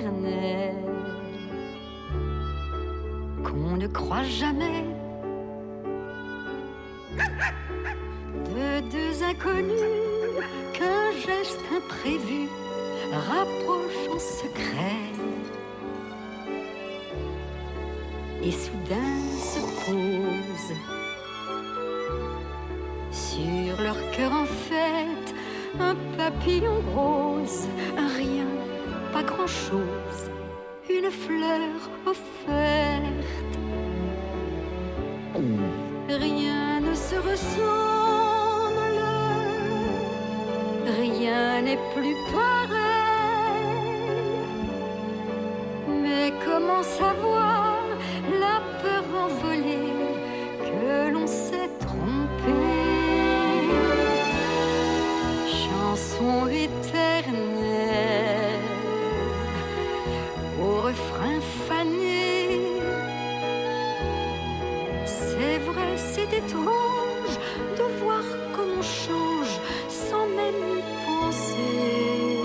éternel qu'on ne croit jamais. De deux inconnus qu'un geste imprévu rapproche en secret. Et soudain se pose sur leur cœur en fête un papillon rose, un rien, pas grand-chose, une fleur offerte. Rien ne se ressemble, rien n'est plus pareil. Mais comment savoir la peur envolée que l'on s'est trompé? Chanson éternelle au refrain fané. C'est vrai, c'est étrange de voir comme on change sans même y penser.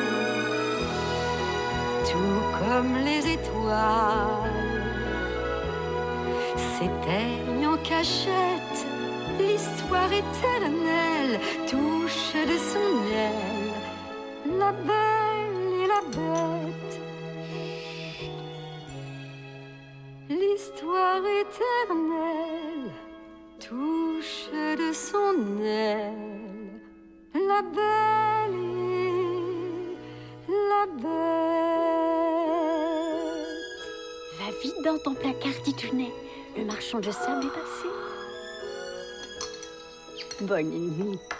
Tout comme les étoiles s'éteignent en cachette, l'histoire éternelle touche de son aile la belle et la bête. L'histoire éternelle touche de son aile la belle et la bête. Va vite dans ton placard, dit Tunet. Le marchand de sable est passé. Bonne nuit.